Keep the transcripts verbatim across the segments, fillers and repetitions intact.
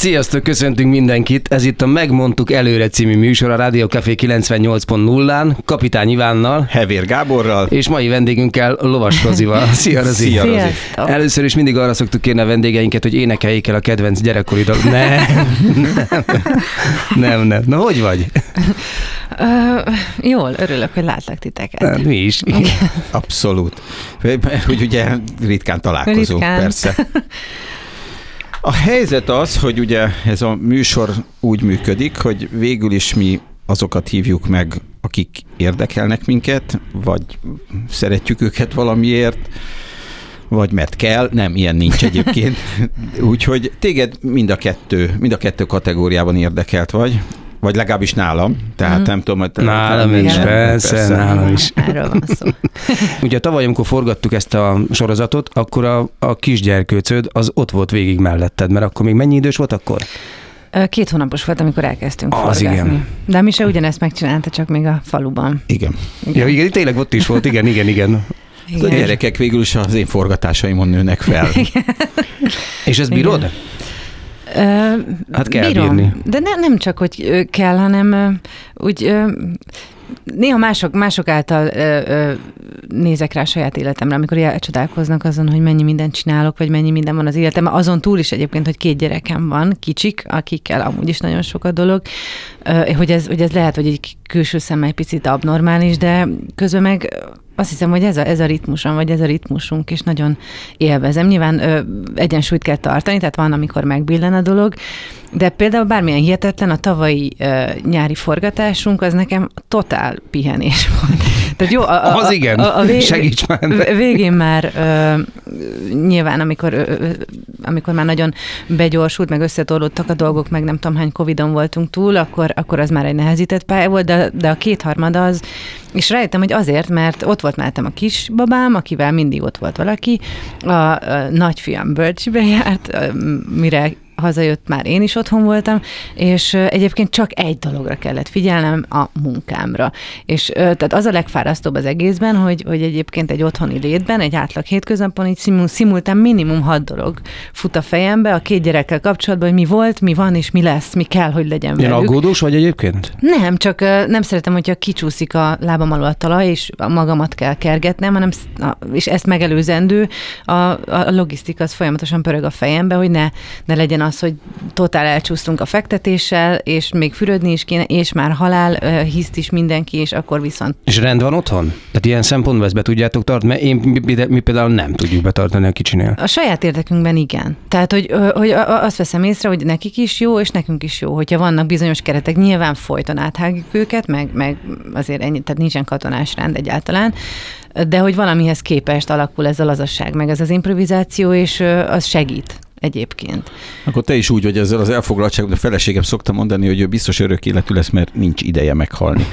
Sziasztok, köszöntünk mindenkit! Ez itt a Megmondtuk előre című műsor a Rádió Café kilencvennyolc pont nullán, Kapitány Ivánnal, Hevér Gáborral, és mai vendégünkkel Lovas Rozival. Szia, Rozi! Szia, Rozi! Először is mindig arra szoktuk kérni a vendégeinket, hogy énekeljék el a kedvenc gyerekkori dal. Nem, nem, nem, nem. Na, hogy vagy? Uh, jól, örülök, hogy látlak titeket. Nem, mi is. Igen. Abszolút. Mert hogy ugye ritkán találkozunk, ritkán. Persze. A helyzet az, hogy ugye ez a műsor úgy működik, hogy végül is mi azokat hívjuk meg, akik érdekelnek minket, vagy szeretjük őket valamiért, vagy mert kell, nem, ilyen nincs egyébként. Úgyhogy téged mind a kettő, mind a kettő kategóriában érdekelt vagy, vagy legalábbis nálam, tehát mm. nem tudom, hogy... Nálam is, persze, persze, nálam is. Erről van szó. Ugye tavaly, amikor forgattuk ezt a sorozatot, akkor a, a kisgyerkőcöd az ott volt végig melletted, mert akkor még mennyi idős volt akkor? Két hónapos volt, amikor elkezdtünk az forgatni. Igen. De mi se ugyanezt megcsinálta, csak még a faluban. Igen. Igen, ja, igen, tényleg ott is volt, igen, igen, igen. igen. A gyerekek végül is az én forgatásaimon nőnek fel. Igen. És ezt bírod? Igen. Hát kell Bírom, bírni. De ne, nem csak, hogy kell, hanem úgy néha mások, mások által nézek rá a saját életemre, amikor elcsodálkoznak azon, hogy mennyi mindent csinálok, vagy mennyi minden van az életemben. Azon túl is egyébként, hogy két gyerekem van, kicsik, akikkel amúgy is nagyon sok a dolog, hogy ez, hogy ez lehet, hogy egy külső szemmel egy picit abnormális, de közben meg azt hiszem, hogy ez a, ez a ritmusom, vagy ez a ritmusunk, és nagyon élvezem. Nyilván ö, egyensúlyt kell tartani, tehát van, amikor megbillen a dolog, de például bármilyen hihetetlen, a tavalyi ö, nyári forgatásunk, az nekem totál pihenés volt. Tehát jó, a, a, az igen, a, a vég, segíts már. Végén már ö, nyilván, amikor, ö, amikor már nagyon begyorsult, meg összetorlódtak a dolgok, meg nem tudom hány Covidon voltunk túl, akkor, akkor az már egy nehezített pálya volt, de, de a kétharmada az, és rájöttem, hogy azért, mert ott volt mellettem a kisbabám, akivel mindig ott volt valaki, a, a nagyfiam bölcsibe járt, mire hazajött, már én is otthon voltam, és egyébként csak egy dologra kellett figyelnem, a munkámra. És tehát az a legfárasztóbb az egészben, hogy, hogy egyébként egy otthoni létben, egy átlag hétköznapon így szimul, szimultán minimum hat dolog fut a fejembe, a két gyerekkel kapcsolatban, hogy mi volt, mi van, és mi lesz, mi kell, hogy legyen velük. Ilyen aggódós vagy egyébként? Nem, csak nem szeretem, hogyha kicsúszik a lábam alól a talaj, és magamat kell kergetnem, hanem, és ezt megelőzendő, a, a logisztika az folyamatosan pörög a fejembe, hogy ne, ne legyen az, hogy totál elcsúsztunk a fektetéssel, és még fürödni is kéne, és már halál hiszt is mindenki, és akkor viszont... És rend van otthon? Tehát ilyen szempontból ezt be tudjátok tartani? Mert én, mi, mi például nem tudjuk betartani a kicsinél. A saját érdekünkben igen. Tehát, hogy, hogy azt veszem észre, hogy nekik is jó, és nekünk is jó, hogyha vannak bizonyos keretek, nyilván folyton áthágjuk őket, meg, meg azért ennyi, tehát nincsen katonás rend egyáltalán, de hogy valamihez képest alakul ez a lazasság, meg ez az improvizáció, és az segít egyébként. Akkor te is úgy vagy ezzel az elfoglaltságban, de a feleségem szokta mondani, hogy ő biztos örök életű lesz, mert nincs ideje meghalni.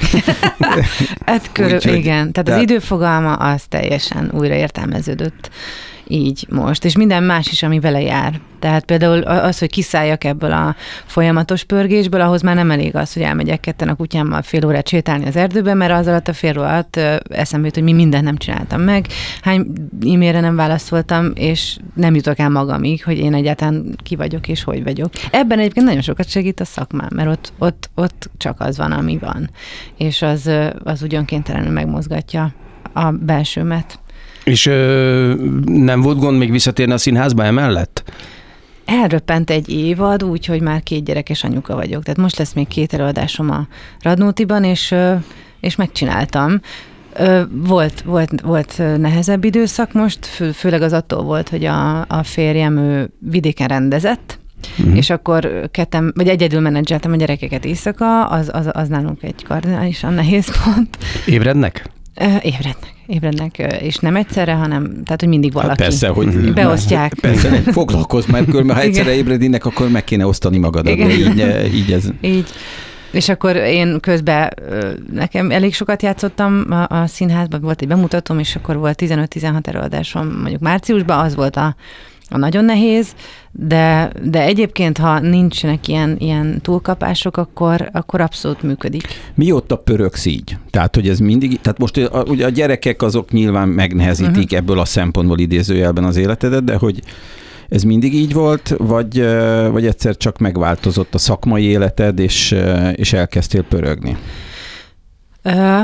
Hát körül, úgy, igen. Tehát de... az időfogalma az teljesen újra értelmeződött így most, és minden más is, ami vele jár. Tehát például az, hogy kiszálljak ebből a folyamatos pörgésből, ahhoz már nem elég az, hogy elmegyek ketten a kutyámmal fél órát sétálni az erdőben, mert az alatt a fél órát eszembe jut, hogy mi mindent nem csináltam meg, hány e-mailre nem válaszoltam, és nem jutok el magamig, hogy én egyáltalán ki vagyok és hogy vagyok. Ebben egyébként nagyon sokat segít a szakmám, mert ott, ott, ott csak az van, ami van. És az, az úgy önkéntelenül megmozgatja a belsőmet. És ö, nem volt gond még visszatérni a színházba emellett? Elröppent egy évad, úgyhogy már két gyerekes anyuka vagyok. Tehát most lesz még két előadásom a Radnótiban, és, és megcsináltam. Volt, volt, volt nehezebb időszak most, fő, főleg az attól volt, hogy a, a férjem ő vidéken rendezett, uh-huh. és akkor ketten, vagy egyedül menedzseltem a gyerekeket éjszaka, az, az, az nálunk egy kardinálisan nehéz pont. Ébrednek? Ébrednek. ébrednek, és nem egyszerre, hanem tehát, hogy mindig valaki. Hát persze, hogy beosztják. Persze, foglalkozz már, mert ha egyszerre ébrednének, akkor meg kéne osztani magadat. Így, így ez. Így. És akkor én közben nekem elég sokat játszottam a, a színházban, volt egy bemutatóm, és akkor volt tizenöt-tizenhat előadásom mondjuk márciusban, az volt a, a nagyon nehéz, de, de egyébként, ha nincsenek ilyen, ilyen túlkapások, akkor, akkor abszolút működik. Mióta pöröksz így? Tehát, hogy ez mindig, tehát most a, ugye a gyerekek azok nyilván megnehezítik uh-huh. ebből a szempontból idézőjelben az életedet, de hogy Ez mindig így volt, vagy, vagy egyszer csak megváltozott a szakmai életed, és, és elkezdtél pörögni? Uh, uh,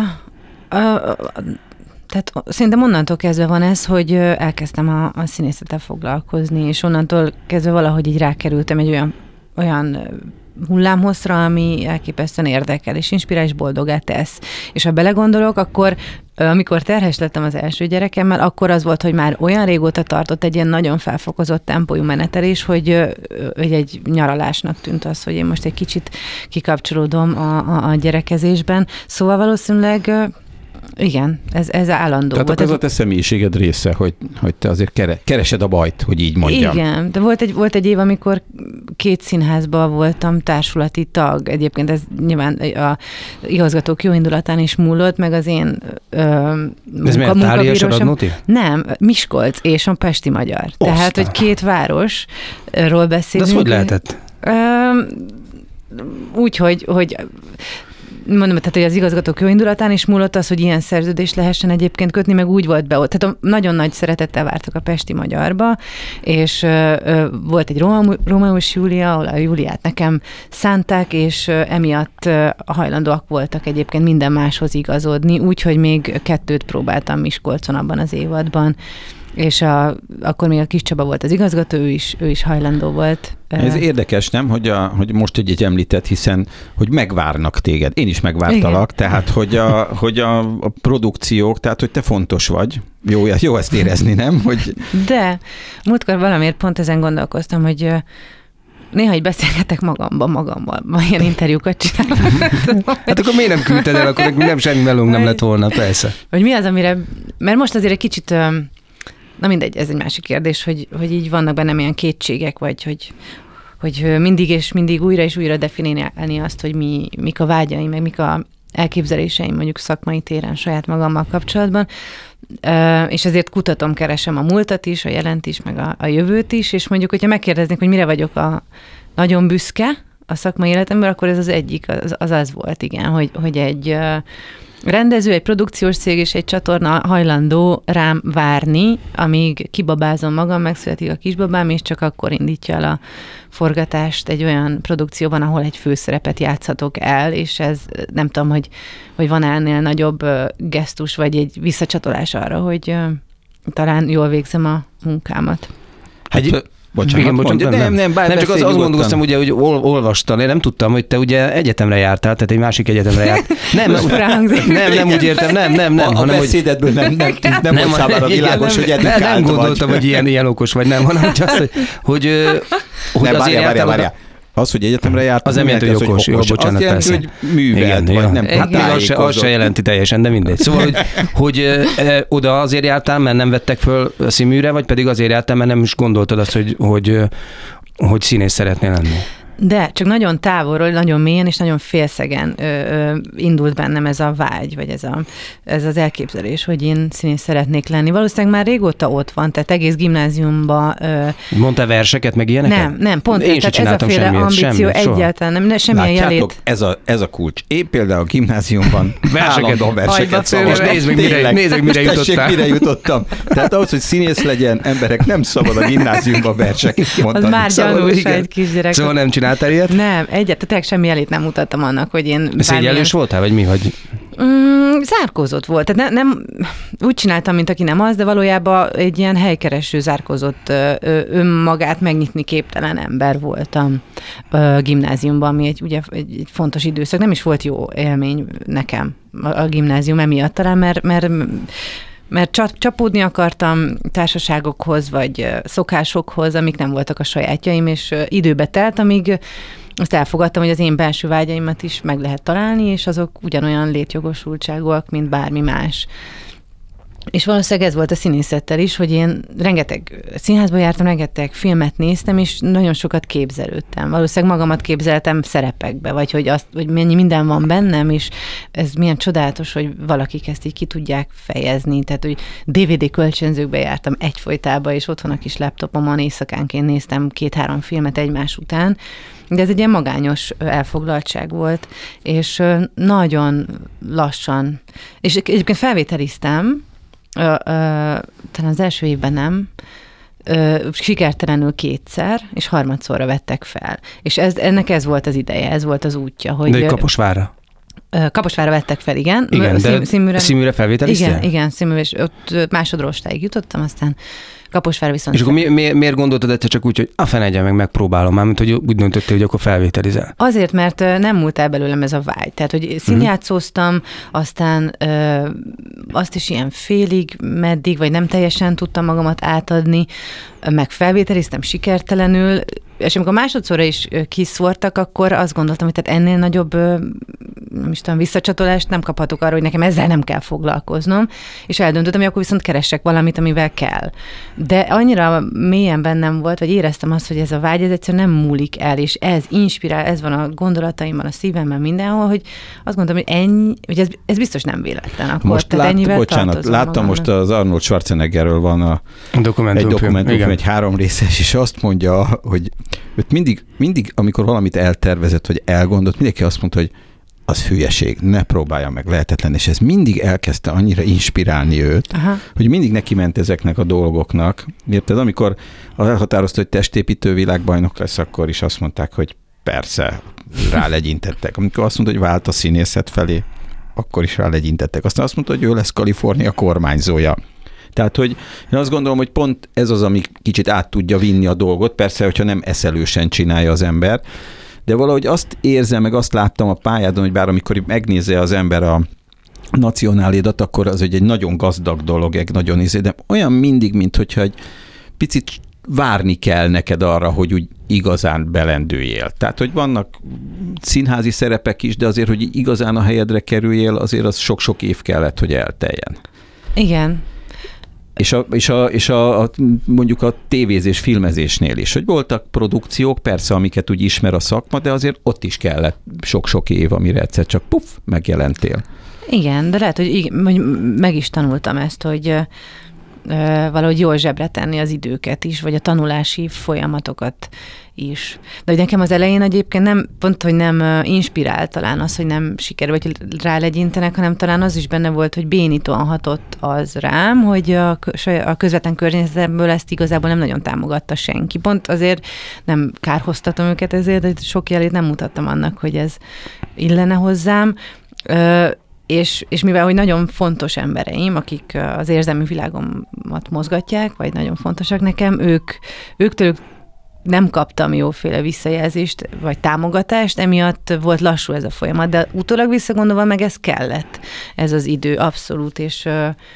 tehát szerintem onnantól kezdve van ez, hogy elkezdtem a, a színészettel foglalkozni, és onnantól kezdve valahogy így rákerültem egy olyan, olyan hullámhosszra, ami elképesztően érdekel, és inspirál, és boldogá tesz. És ha belegondolok, akkor amikor terhes lettem az első gyerekemmel, akkor az volt, hogy már olyan régóta tartott egy ilyen nagyon felfokozott tempójú menetelés, hogy, hogy egy nyaralásnak tűnt az, hogy én most egy kicsit kikapcsolódom a, a, a gyerekezésben. Szóval valószínűleg igen, ez, ez állandó. Tehát volt. ez a te személyiséged része, hogy, hogy te azért keresed a bajt, hogy így mondjam. Igen, de volt egy, volt egy év, amikor két színházban voltam társulati tag. Egyébként ez nyilván a igazgatók jó indulatán is múlott, meg az én ö, munka, ez miért? Tália és a Radnóti? Nem, Miskolc és a Pesti Magyar. Osztán. Tehát, hogy két városról beszélünk. De az hogy lehetett? Ö, úgy, hogy, hogy mondom, tehát, hogy az igazgatók jó indulatán is múlott az, hogy ilyen szerződést lehessen egyébként kötni, meg úgy volt be ott. Tehát nagyon nagy szeretettel vártak a Pesti Magyarba, és ö, volt egy Rómeus Júlia, ahol a Júliát nekem szánták, és ö, emiatt ö, hajlandóak voltak egyébként minden máshoz igazodni, úgyhogy még kettőt próbáltam Miskolcon abban az évadban. És a, akkor még a Kis Csaba volt az igazgató, ő is, ő is hajlandó volt. Ez érdekes, nem, hogy, a, hogy most egy említett, hiszen hogy megvárnak téged. Én is megvártalak, igen. Tehát hogy, a, hogy a, a produkciók, tehát hogy te fontos vagy. Jó, jó ezt érezni, nem? Hogy... De múltkor valamiért pont ezen gondolkoztam, hogy néha így beszélgetek magamban, magammal, ma ilyen interjúkat csinálom. Hát akkor miért nem küldted el, akkor nem semmi melónk nem lett volna, persze. Hogy mi az, amire, mert most azért egy kicsit... Na mindegy, ez egy másik kérdés, hogy, hogy így vannak bennem ilyen kétségek, vagy hogy, hogy mindig és mindig újra és újra definiálni azt, hogy mi, mik a vágyaim, meg mik a elképzeléseim mondjuk szakmai téren saját magammal kapcsolatban, és ezért kutatom, keresem a múltat is, a jelent is, meg a, a jövőt is, és mondjuk, hogyha megkérdeznék, hogy mire vagyok a nagyon büszke a szakmai életemben, akkor ez az egyik, az az, az volt, igen, hogy, hogy egy rendező, egy produkciós cég és egy csatorna hajlandó rám várni, amíg kibabázom magam, megszületik a kisbabám, és csak akkor indítja el a forgatást egy olyan produkcióban, ahol egy főszerepet játszhatok el, és ez nem tudom, hogy, hogy van ennél nagyobb gesztus, vagy egy visszacsatolás arra, hogy talán jól végzem a munkámat. Hát, Bocsánat, igen, bocsánat, mondja, nem, nem, nem, nem csak az, azt gondoltam, ugye, hogy ol, olvastam, én nem tudtam, hogy te ugye egyetemre jártál, tehát egy másik egyetemre jártál. Nem, nem, nem úgy értem, nem, nem, nem. A, hanem, a beszédedből nem, nem, nem, nem volt számára világos, hogy edukált vagy. Nem gondoltam, hogy ilyen, ilyen okos vagy, nem, hanem hogy azt, hogy, hogy, hogy nem, várjál, várjál, várjál. Az, hogy egyetemre jártam, az nem jelenti, hogy okos, jó, bocsánat, azt jelenti, persze. hogy művelt, vagy nem hát az se, az se jelenti teljesen, de mindegy. Szóval, hogy, hogy e, oda azért jártál, mert nem vettek föl színműre, vagy pedig azért jártál, mert nem is gondoltad azt, hogy, hogy, hogy színész szeretnél lenni? De csak nagyon távolról, nagyon mélyen és nagyon félszegen ö, ö, indult bennem ez a vágy, vagy ez, a, ez az elképzelés, hogy én színész szeretnék lenni. Valószínűleg már régóta ott van, tehát egész gimnáziumban... Ö... Mondtál verseket, meg ilyeneket? Nem, nem, pont én ez, ez a féle semmit, ambíció semmit, egyáltalán nem, ne, semmilyen Látjátok, jelét. Ez a, ez a kulcs. Én például a gimnáziumban állandóan verseket szavaztam. Nézd meg, mire, nézd meg, mire jutottál. mire jutottam. Tehát ahhoz, hogy színész legyen, emberek nem szabad a gimnáziumban verseket mondani. Az már gyanús egy kisgyerek. Szóval nem csináltál ilyet? Nem, egyáltalán semmi jelét nem mutattam annak, hogy én... Szégyellős voltál, vagy mi? Hogy... Mm, zárkózott volt. Tehát ne, nem, úgy csináltam, mint aki nem az, de valójában egy ilyen helykereső, zárkózott, önmagát megnyitni képtelen ember voltam a gimnáziumban, ami egy, ugye, egy, egy fontos időszak. Nem is volt jó élmény nekem a, a gimnázium emiatt talán, mert, mert mert csapódni akartam társaságokhoz, vagy szokásokhoz, amik nem voltak a sajátjaim, és időbe telt, amíg azt elfogadtam, hogy az én belső vágyaimat is meg lehet találni, és azok ugyanolyan létjogosultságúak, mint bármi más. És valószínűleg ez volt a színészettel is, hogy én rengeteg színházba jártam, rengeteg filmet néztem, és nagyon sokat képzelődtem. Valószínűleg magamat képzeltem szerepekbe, vagy hogy, azt, hogy mennyi minden van bennem, és ez milyen csodálatos, hogy valakik ezt így ki tudják fejezni. Tehát, hogy dé vé dé kölcsönzőkbe jártam egyfolytában, és otthon a kis laptopomon éjszakánként néztem két-három filmet egymás után, de ez egy ilyen magányos elfoglaltság volt, és nagyon lassan, és egyébként felvételiztem, Ö, ö, talán az első évben nem, ö, sikertelenül kétszer, és harmadszorra vettek fel. És ez, ennek ez volt az ideje, ez volt az útja. Hogy de egy Kaposvárra? Kaposvárra vettek fel, igen. Igen, de Sziműre, Sziműre felvételiztél? Igen, igen, Sziműre, és ott másodrostáig jutottam, aztán Kaposvár viszont... És akkor mi, mi, miért gondoltad egyszer csak úgy, hogy a fenegyen meg megpróbálom már, mint hogy úgy döntöttél, hogy akkor felvételizel? Azért, mert nem múlt el belőlem ez a vágy. Tehát, hogy színjátszóztam, mm. aztán ö, azt is ilyen félig, meddig, vagy nem teljesen tudtam magamat átadni, meg felvételiztem sikertelenül, és amikor másodszorra is kiszórtak, akkor azt gondoltam, hogy tehát ennél nagyobb nem is tudom, visszacsatolást nem kaphatok arra, hogy nekem ezzel nem kell foglalkoznom, és eldöntöttem, hogy akkor viszont keressek valamit, amivel kell. De annyira mélyen bennem volt, vagy éreztem azt, hogy ez a vágy, ez egyszerűen nem múlik el, és ez inspirál, ez van a gondolataimban, a szívemben, mindenhol, hogy azt gondolom, hogy ennyi, hogy ez, ez biztos nem véletlen akkor. Most tehát ennyivel bocsánat, láttam magamnak. Most az Arnold Schwarzeneggerről van a, dokumentumfilm, egy dokumentumfilm, egy három részes, és azt mondja, hogy őt mindig, mindig, amikor valamit eltervezett, vagy elgondolt, mindenki azt mondta, hogy az hülyeség, ne próbálja meg, lehetetlen, és ez mindig elkezdte annyira inspirálni őt, Aha. hogy mindig neki ment ezeknek a dolgoknak. Érted? Amikor elhatározta, hogy testépítő világbajnok lesz, akkor is azt mondták, hogy persze, rálegyintettek. Amikor azt mondta, hogy vált a színészet felé, akkor is rálegyintettek. Aztán azt mondta, hogy ő lesz Kalifornia kormányzója. Tehát, hogy én azt gondolom, hogy pont ez az, ami kicsit át tudja vinni a dolgot, persze, hogyha nem eszelősen csinálja az ember, de valahogy azt érzem, meg azt láttam a pályádon, hogy bár amikor megnézze az ember a nacionálidat, akkor az egy nagyon gazdag dolog, egy nagyon izé, de olyan mindig, mint hogyha egy picit várni kell neked arra, hogy úgy igazán belendüljél. Tehát, hogy vannak színházi szerepek is, de azért, hogy igazán a helyedre kerüljél, azért az sok-sok év kellett, hogy elteljen. Igen. És, a, és, a, és a, a, mondjuk a tévézés, filmezésnél is, hogy voltak produkciók, persze, amiket úgy ismer a szakma, de azért ott is kellett sok-sok év, amire egyszer csak puff, megjelentél. Igen, de lehet, hogy, hogy meg is tanultam ezt, hogy ö, valahogy jól zsebre tenni az időket is, vagy a tanulási folyamatokat is. De hogy nekem az elején egyébként nem, pont, hogy nem inspirált talán az, hogy nem sikerül, vagy rálegyintenek, hanem talán az is benne volt, hogy bénítóan hatott az rám, hogy a, a közvetlen környezetemből ezt igazából nem nagyon támogatta senki. Pont azért nem kárhoztatom őket ezért, de sok jelét nem mutattam annak, hogy ez illene hozzám. Ö, És, és mivel, hogy nagyon fontos embereim, akik az érzelmi világomat mozgatják, vagy nagyon fontosak nekem, ők, ők tőlük nem kaptam jóféle visszajelzést, vagy támogatást, emiatt volt lassú ez a folyamat, de utólag visszagondolva meg ez kellett, ez az idő, abszolút, és,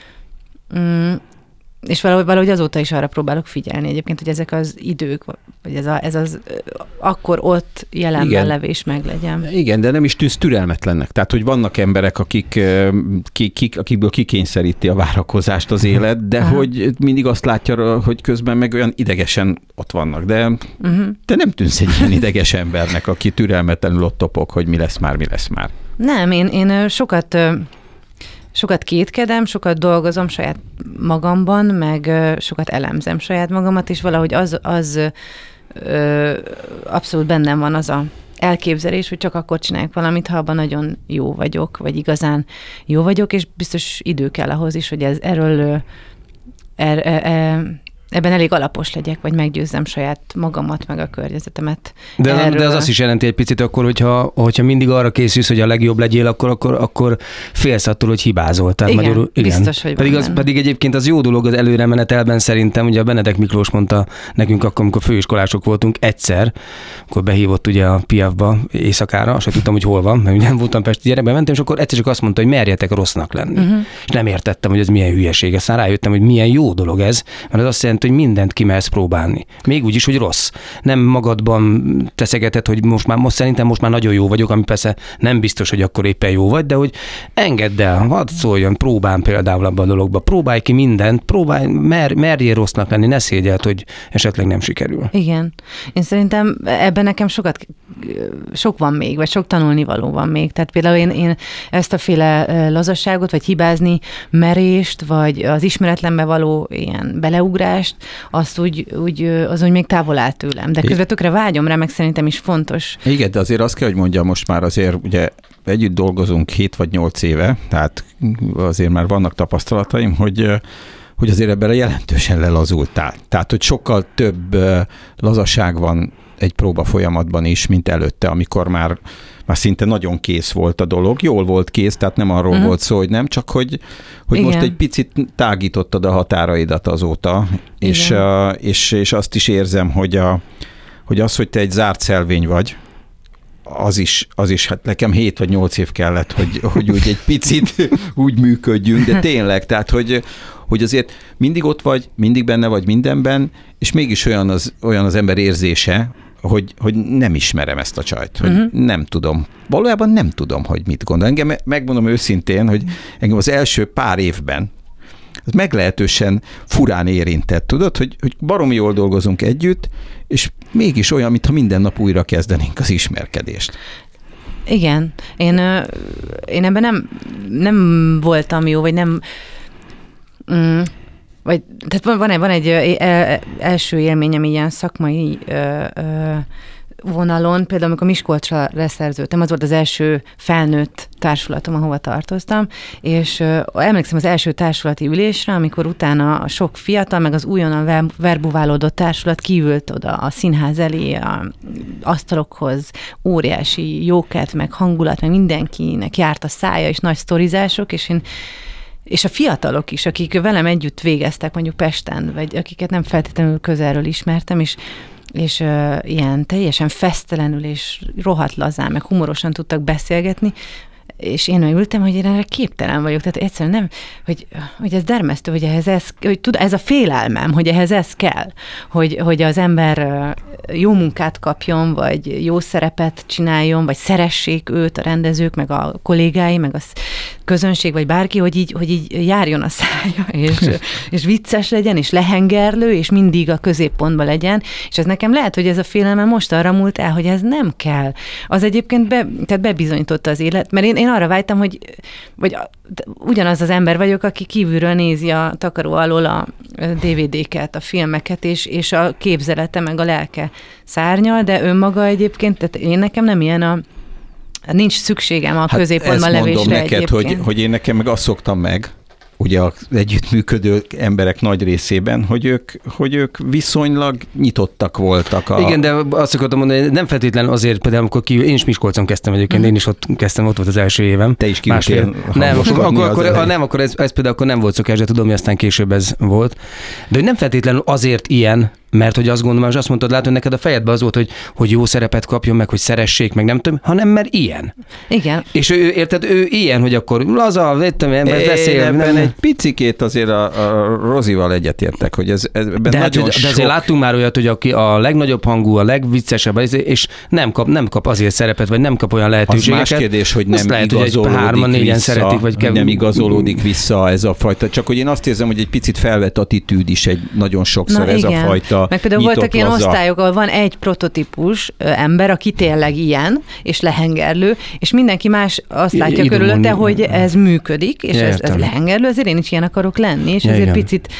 mm, és valahogy, valahogy azóta is arra próbálok figyelni egyébként, hogy ezek az idők, vagy ez, a, ez az akkor ott jelenben Igen. levés meglegyen. Igen, de nem is tűz türelmetlennek. Tehát, hogy vannak emberek, akik, kik, kik, akikből kikényszeríti a várakozást az élet, de Aha. hogy mindig azt látja, hogy közben meg olyan idegesen ott vannak. De uh-huh. te nem tűnsz egy ilyen ideges embernek, aki türelmetlenül ott topog, hogy mi lesz már, mi lesz már. Nem, én, én sokat... Sokat kétkedem, sokat dolgozom saját magamban, meg sokat elemzem saját magamat, és valahogy az, az ö, abszolút bennem van az a elképzelés, hogy csak akkor csinálják valamit, ha abban nagyon jó vagyok, vagy igazán jó vagyok, és biztos idő kell ahhoz is, hogy ez, erről er, er, er, ebben elég alapos legyek, vagy meggyőzzem saját magamat, meg a környezetemet. De, de az azt is jelenti egy picit akkor, hogyha, hogyha mindig arra készülsz, hogy a legjobb legyél, akkor, akkor, akkor félsz attól, hogy hibázol. Tehát igen, magyarul, igen, biztos, hogy pedig, az, pedig egyébként az jó dolog az előremenetelben szerintem, ugye a Benedek Miklós mondta nekünk akkor, amikor főiskolások voltunk egyszer, akkor behívott ugye a Piafba éjszakára, azt tudtam, hogy hol van, mert ugye nem voltam pesti gyerekben, mentem, és akkor egyszer csak azt mondta, hogy merjetek rossznak lenni. Uh-huh. És nem értettem, hogy ez milyen hülyeség. Aztán rájöttem, hogy milyen jó dolog ez, mert az azt jelenti, hogy mindent kimersz próbálni. Még úgy is, hogy rossz. Nem magadban teszegeted, hogy most már, most szerintem most már nagyon jó vagyok, ami persze nem biztos, hogy akkor éppen jó vagy, de hogy engedd el, hadd szóljon, próbálj például abban a dologba. Próbálj ki mindent, próbálj, mer, merjél rossznak lenni, ne szégyeld, hogy esetleg nem sikerül. Igen. Én szerintem ebben nekem sokat, sok van még, vagy sok tanulnivaló van még. Tehát például én, én ezt a féle lazasságot, vagy hibázni, merést, vagy az ismeretlenbe való ilyen beleugrást, azt úgy, úgy, az úgy még távol áll tőlem. De közben tökre vágyom rá, meg szerintem is fontos. Igen, de azért azt kell, hogy mondjam, most már azért ugye együtt dolgozunk hét vagy nyolc éve, tehát azért már vannak tapasztalataim, hogy hogy azért ebben jelentősen lelazultál. Tehát, hogy sokkal több lazaság van egy próba folyamatban is, mint előtte, amikor már, már szinte nagyon kész volt a dolog. Jól volt kész, tehát nem arról uh-huh. volt szó, hogy nem, csak hogy, hogy most egy picit tágítottad a határaidat azóta, és, uh, és, és azt is érzem, hogy, a, hogy az, hogy te egy zárt szelvény vagy, az is, az is, hát nekem hét vagy nyolc év kellett, hogy, hogy úgy egy picit úgy működjünk, de tényleg, tehát, hogy, hogy azért mindig ott vagy, mindig benne vagy mindenben, és mégis olyan az, olyan az ember érzése, hogy, hogy nem ismerem ezt a csajt, hogy uh-huh. nem tudom. Valójában nem tudom, hogy mit gondol. Engem, megmondom őszintén, hogy engem az első pár évben az meglehetősen furán érintett, tudod, hogy, hogy baromi jól dolgozunk együtt, és mégis olyan, mintha minden nap újra kezdenénk az ismerkedést. Igen. Én, én ebben nem, nem voltam jó, vagy nem... Mm, vagy, tehát van, van egy első élményem ilyen szakmai ö, ö, vonalon, például amikor Miskolcra leszerződtem, az volt az első felnőtt társulatom, ahova tartoztam, és ö, emlékszem az első társulati ülésre, amikor utána a sok fiatal, meg az újonnan verbuválódott társulat kiült oda a színház elé, a asztalokhoz, óriási jóket, meg hangulat, meg mindenkinek járt a szája, és nagy sztorizások, és én és a fiatalok is, akik velem együtt végeztek mondjuk Pesten, vagy akiket nem feltétlenül közelről ismertem, és, és uh, ilyen teljesen fesztelenül és rohadt lazán, meg humorosan tudtak beszélgetni, és én ültem, hogy én erre képtelen vagyok, tehát egyszerűen nem, hogy, hogy ez dermesztő, hogy ehhez ez, hogy tud, ez a félelmem, hogy ehhez ez kell, hogy, hogy az ember jó munkát kapjon, vagy jó szerepet csináljon, vagy szeressék őt a rendezők, meg a kollégái, meg a közönség, vagy bárki, hogy így, hogy így járjon a szája, és, és vicces legyen, és lehengerlő, és mindig a középpontban legyen, és ez nekem lehet, hogy ez a félelmem most arra múlt el, hogy ez nem kell. Az egyébként be, tehát bebizonyította az élet, mert én, én arra vágytam, hogy vagy ugyanaz az ember vagyok, aki kívülről nézi a takaró alól a dé vé dé-ket, a filmeket, és, és a képzelete, meg a lelke szárnyal, de önmaga egyébként, tehát én nekem nem ilyen a nincs szükségem a középpontban levésre egyébként. Hát ezt mondom neked, hogy, hogy én nekem meg azt szoktam meg, ugye az együttműködő emberek nagy részében, hogy ők, hogy ők viszonylag nyitottak voltak. A... Igen, de azt akartam mondani, nem feltétlenül azért, például amikor ki, én is Miskolcon kezdtem egyébként, mm. én is ott kezdtem, ott volt az első évem. Te is kiültél. Nem, akkor, akkor, akkor, nem, akkor ez, ez például akkor nem volt szokás, de tudom, hogy aztán később ez volt. De hogy nem feltétlenül azért ilyen, mert hogy azt gondolom, és azt mondtad, látod, neked a fejedben az volt, hogy, hogy jó szerepet kapjon, meg hogy szeressék, meg nem tudom, hanem mert ilyen. Igen. És ő, érted, ő ilyen, hogy akkor laza, vettem, ember beszél. Ebben egy picikét azért a, a Rozival egyetértek, hogy ez, ez de, hát, nagyon de sok... azért láttunk már olyat, hogy aki a legnagyobb hangú, a legviccesebb, és nem kap, nem kap azért szerepet, vagy nem kap olyan lehetőségeket. Az más kérdés, hogy nem lehet, igazolódik hogy hárman, négyen vissza, szeretik, vagy kev... nem igazolódik vissza ez a fajta. Csak hogy én azt érzem, hogy egy picit felvett attitűd is egy nagyon sokszor. Na, ez igen. A fajta meg például voltak ilyen osztályok, ahol van egy prototípus ember, aki tényleg ilyen, és lehengerlő, és mindenki más azt látja körülötte, hogy ez működik, és ez, ez lehengerlő, azért én is ilyen akarok lenni, és ja, ezért igen. picit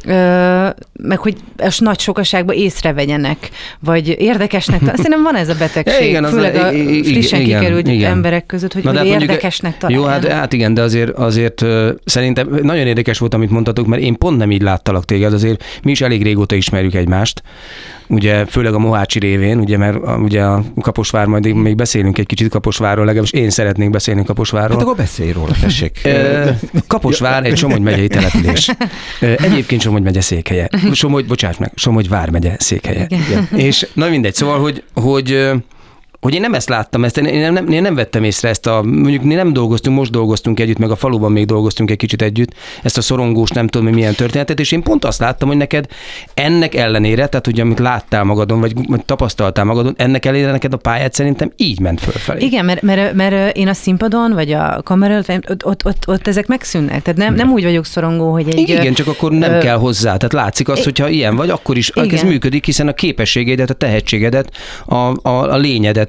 Ö, meg hogy a nagy sokaságban észrevegyenek, vagy érdekesnek találják. Szerintem van ez a betegség, ja, igen, főleg a frissen igen, kikerült igen. emberek között, hogy, hogy érdekesnek találják. Jó, hát, hát igen, de azért, azért uh, szerintem nagyon érdekes volt, amit mondtatok, mert én pont nem így láttalak téged, azért mi is elég régóta ismerjük egymást, ugye főleg a Mohácsi révén, ugye, mert a, ugye a Kaposvár, majd még beszélünk egy kicsit Kaposvárról, legalábbis én szeretnék beszélni Kaposvárról. Hát akkor beszélj róla, tessék. Kaposvár egy Somogy megyei település. Egyébként Somogy megye székhelye. Somogy, bocsáss meg, Somogy vármegye székhelye. Igen. És na mindegy, szóval, hogy, hogy hogy én nem ezt láttam, ezt, én, nem, én nem vettem észre ezt a, mondjuk mi nem dolgoztunk, most dolgoztunk együtt, meg a faluban még dolgoztunk egy kicsit együtt, ezt a szorongós, nem tudom, milyen történetet, és én pont azt láttam, hogy neked ennek ellenére, tehát ugye amit láttál magadon, vagy tapasztaltál magadon, ennek ellenére neked a pályát szerintem így ment fölfelé. Igen, mert, mert, mert én a színpadon, vagy a kamera előtt, ott, ott, ott, ott ezek megszűnnek, tehát nem, nem úgy vagyok szorongó, hogy egy... Igen, csak akkor nem ö... kell hozzá, tehát látszik az, hogyha ilyen vagy, akkor is igen. Ez működik, hiszen a képességeidet, a tehetségedet, a, a, a lényedet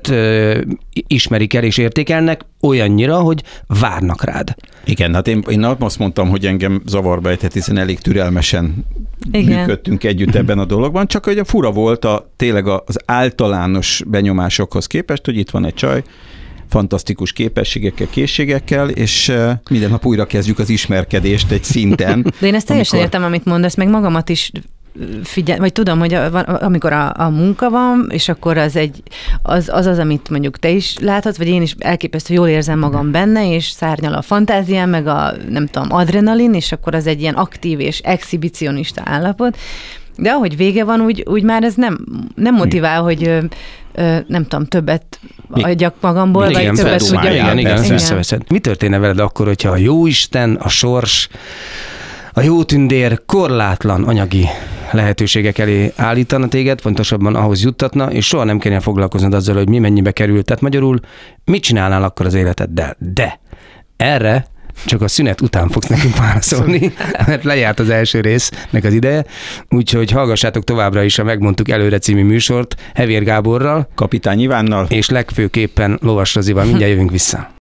ismerik el és értékelnek olyannyira, hogy várnak rád. Igen, hát én, én azt mondtam, hogy engem zavarba ejtett, hiszen elég türelmesen igen. működtünk együtt ebben a dologban, csak hogy a fura volt a, tényleg az általános benyomásokhoz képest, hogy itt van egy csaj, fantasztikus képességekkel, készségekkel, és minden nap újra kezdjük az ismerkedést egy szinten. De én ezt teljesen amikor... értem, amit mondasz, meg magamat is figyel, vagy tudom, hogy a, amikor a, a munka van, és akkor az, egy, az, az az, amit mondjuk te is láthatsz, vagy én is elképesztő jól érzem magam benne, és szárnyal a fantáziám, meg a, nem tudom, adrenalin, és akkor az egy ilyen aktív és exhibicionista állapot. De ahogy vége van, úgy, úgy már ez nem, nem motivál, hogy ö, ö, nem tudom, többet adjak magamból, igen, vagy többet tudjak. Igen, igen, ezt visszaveszed. Mi történne veled akkor, hogyha a jóisten, a sors, a jó tündér korlátlan anyagi lehetőségek elé állítana téged, pontosabban ahhoz juttatna, és soha nem kellene foglalkoznod azzal, hogy mi mennyibe kerül. Tehát magyarul mit csinálnál akkor az életeddel? De erre csak a szünet után fogsz nekünk válaszolni, mert lejárt az első résznek az ideje, úgyhogy hallgassátok továbbra is a Megmondtuk Előre című műsort Hevér Gáborral, Kapitány Ivánnal, és legfőképpen Lovas Rozival. Mindjárt jövünk vissza.